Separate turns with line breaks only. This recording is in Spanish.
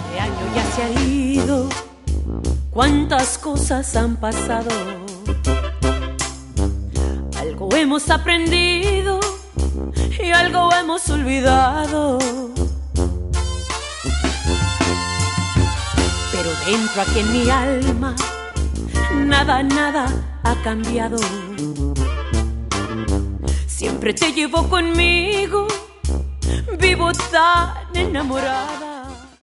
Este año ya se ha ido, cuántas cosas han pasado. Algo hemos aprendido y algo hemos olvidado. Pero dentro aquí en mi alma, nada, nada ha cambiado. Siempre te llevo conmigo, vivo tan enamorada.